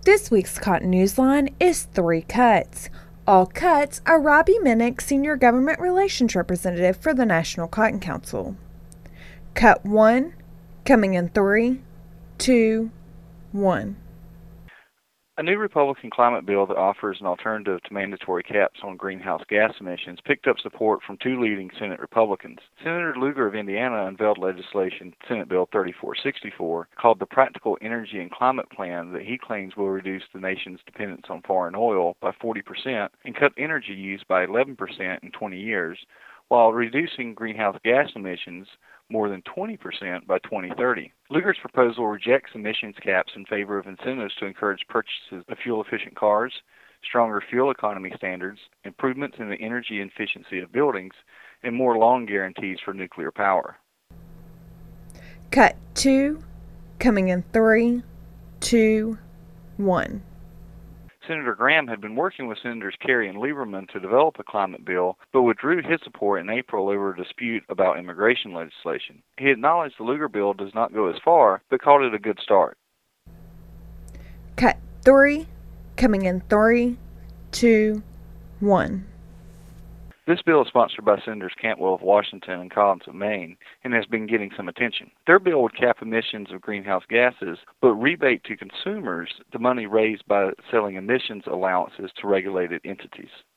This week's Cotton Newsline is 3 cuts. All cuts are Robbie Minnick, Senior Government Relations Representative for the National Cotton Council. Cut 1, coming in 3, 2, 1. A new Republican climate bill that offers an alternative to mandatory caps on greenhouse gas emissions picked up support from two leading Senate Republicans. Senator Lugar of Indiana unveiled legislation, Senate Bill 3464, called the Practical Energy and Climate Plan that he claims will reduce the nation's dependence on foreign oil by 40% and cut energy use by 11% in 20 years, while reducing greenhouse gas emissions more than 20% by 2030. Lugar's proposal rejects emissions caps in favor of incentives to encourage purchases of fuel-efficient cars, stronger fuel economy standards, improvements in the energy efficiency of buildings, and more loan guarantees for nuclear power. Cut 2, coming in 3, 2, 1. Senator Graham had been working with Senators Kerry and Lieberman to develop a climate bill, but withdrew his support in April over a dispute about immigration legislation. He acknowledged the Lugar bill does not go as far, but called it a good start. Cut 3, coming in 3, 2, 1. This bill is sponsored by Senators Cantwell of Washington and Collins of Maine and has been getting some attention. Their bill would cap emissions of greenhouse gases, but rebate to consumers the money raised by selling emissions allowances to regulated entities.